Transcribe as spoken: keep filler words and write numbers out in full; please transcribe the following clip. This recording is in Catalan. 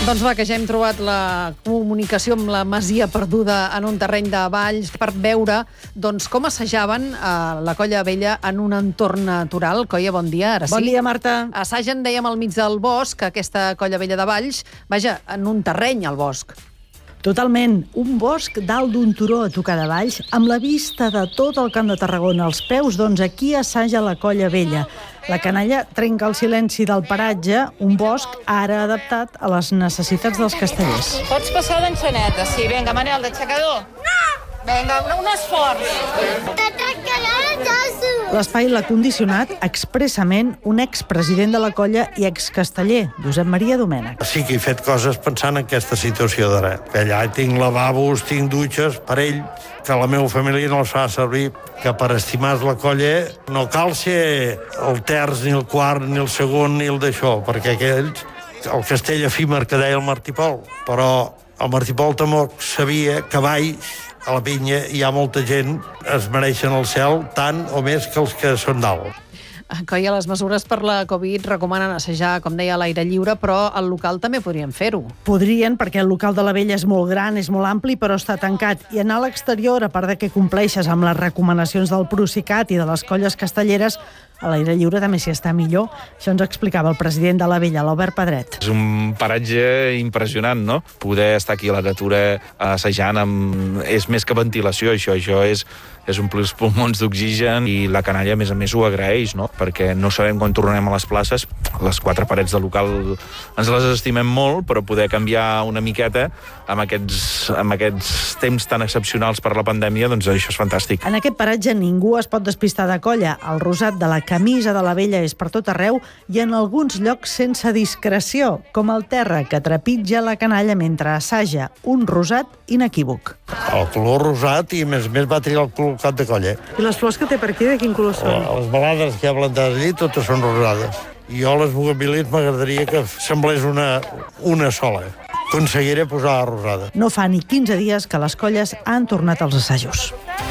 Doncs va, que ja hem trobat la comunicació amb la masia perduda en un terreny de Valls per veure doncs, com assajaven a la Colla Vella en un entorn natural. Colla, bon dia, ara sí. Bon dia, Marta. Assagen, dèiem, al mig del bosc, aquesta Colla Vella de Valls. Vaja, en un terreny, al bosc. Totalment. Un bosc dalt d'un turó a tocar de Valls, amb la vista de tot el Camp de Tarragona als peus, doncs aquí assaja la Colla Vella. La canalla trenca el silenci del paratge, un bosc ara adaptat a les necessitats dels castellers. Pots passar d'enxaneta, sí. Vinga, Manel, d'aixecador. No! Vinga, un esforç. Te trencarà el tasso. L'espai l'ha condicionat expressament un expresident de la colla i excasteller, Josep Maria Domènech. Sí que he fet coses pensant en aquesta situació d'ara. Que allà tinc lavabos, tinc dutxes per ell, que la meva família no els fa servir, que per estimar la colla no cal ser el terç, ni el quart, ni el segon, ni el d'això, perquè aquells, el castell efímer que deia el Martí Pol, però el Martí Pol tampoc sabia que baix a la pinya hi ha molta gent, es mereixen el cel tant o més que els que són dalt. Colla, les mesures per la Covid recomanen assajar, com deia, a l'aire lliure, però al local també podrien fer-ho. Podrien, perquè el local de la Vella és molt gran, és molt ampli, però està tancat. I anar a l'exterior, a part de que compleixes amb les recomanacions del Procicat i de les colles castelleres, a l'aire lliure també s'hi està millor. Això ens explicava el president de la Vella, l'Albert Pedret. És un paratge impressionant, no? Poder estar aquí a la natura assajant amb... és més que ventilació, això. Això és, és omplir els pulmons d'oxigen i la canalla, a més a més, ho agraeix, no? Perquè no sabem quan tornem a les places. Les quatre parets del local ens les estimem molt, però poder canviar una miqueta amb aquests, amb aquests temps tan excepcionals per la pandèmia, doncs això és fantàstic. En aquest paratge ningú es pot despistar de colla. El rosat de la camisa de la Vella és per tot arreu i en alguns llocs sense discreció, com el terra que trepitja la canalla mentre assaja, un rosat inequívoc. El color rosat i, a més a més, va triar el color cap de colla. I les flors que té per aquí, de quin color són? Les balades que hi ha plantades allí, totes són rosades. I jo, les bugambilers, m'agradaria que semblés una, una sola. Aconseguiré posar rosada. No fa ni quinze dies que les colles han tornat als assajos.